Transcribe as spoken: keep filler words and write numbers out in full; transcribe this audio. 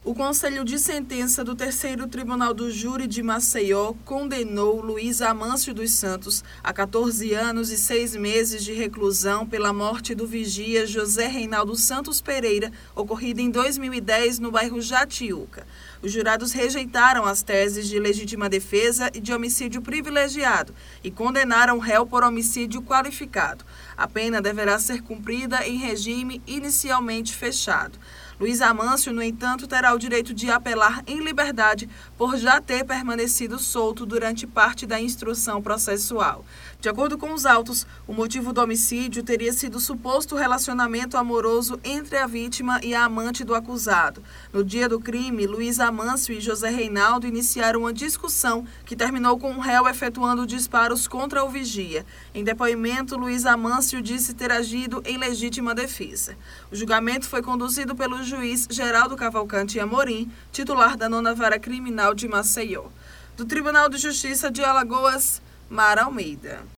O Conselho de Sentença do Terceiro Tribunal do Júri de Maceió condenou Luiz Amâncio dos Santos a quatorze anos e seis meses de reclusão pela morte do vigia José Reinaldo Santos Pereira, ocorrida em dois mil e dez no bairro Jatiuca. Os jurados rejeitaram as teses de legítima defesa e de homicídio privilegiado e condenaram o réu por homicídio qualificado. A pena deverá ser cumprida em regime inicialmente fechado. Luiz Amâncio, no entanto, terá o direito de apelar em liberdade por já ter permanecido solto durante parte da instrução processual. De acordo com os autos, o motivo do homicídio teria sido o suposto relacionamento amoroso entre a vítima e a amante do acusado. No dia do crime, Luiz Amâncio e José Reinaldo iniciaram uma discussão que terminou com o réu efetuando disparos contra o vigia. Em depoimento, Luiz Amâncio disse ter agido em legítima defesa. O julgamento foi conduzido pelo juiz Geraldo Cavalcante Amorim, titular da nona Vara Criminal de Maceió. Do Tribunal de Justiça de Alagoas, Mara Almeida.